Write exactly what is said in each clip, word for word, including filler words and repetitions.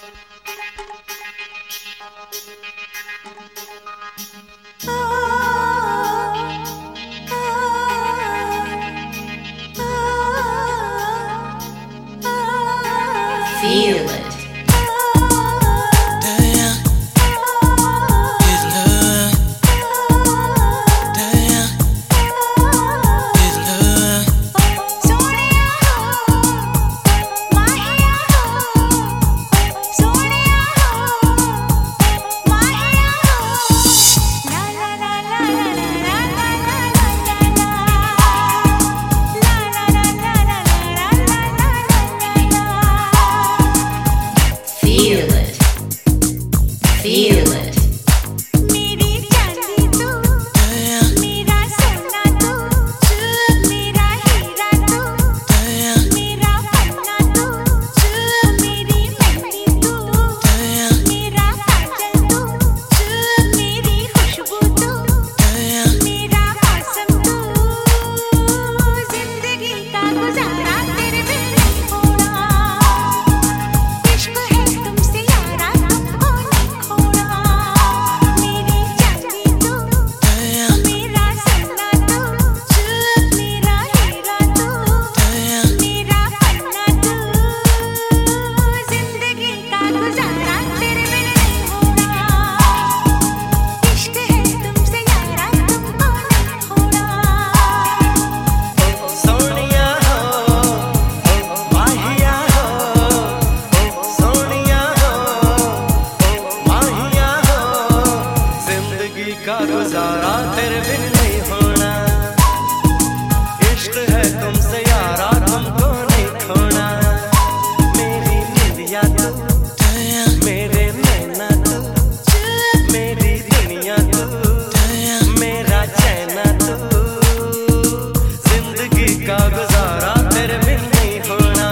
Feel it. Feel it. मेरी चांदी तू, मेरा सोना तू, मेरा हीरा तू, मेरा पन्ना तू, मेरी मेहंदी तू, मेरा काजल तू, मेरी खुशबू तू, मेरा मौसम तू, जिंदगी का गुजारा तेरे बिन नहीं होना, इश्क है तुमसे यारा तुमको नहीं खोना, मेरी चांदी तू, मेरा सोना तू, मेरा हीरा तू, मेरा पन्ना तू, जिंदगी का गुजारा तेरे बिन नहीं होना, इश्क है तुमसे यारा तुमको नहीं खोना। सोनिया हो माहिया हो सोनिया हो माहिया हो जिंदगी का गुजारा तेरे बिन नहीं होना इश्क है तुमसे यारा तुमको नहीं खोना मेरी निंदिया तू मेरे नैना तू मेरी दुनिया तू मेरा चैना तू जिंदगी का गुजारा तेरे बिन नहीं होना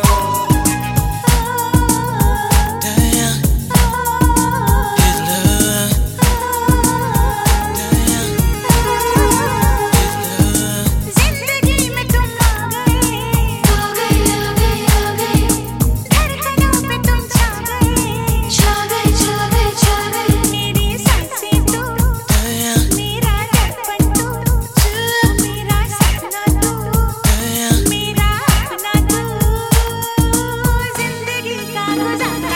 जिंदगी में तुम आ गए, आ गए, आ गए, आ गए, धड़कनों पे तुम छा गए, छा गए, छा गए, छा गए, मेरी सांसें तू, मेरा दर्पण तू, मेरा सपना तू, मेरा अपना तू, जिंदगी का गुजारा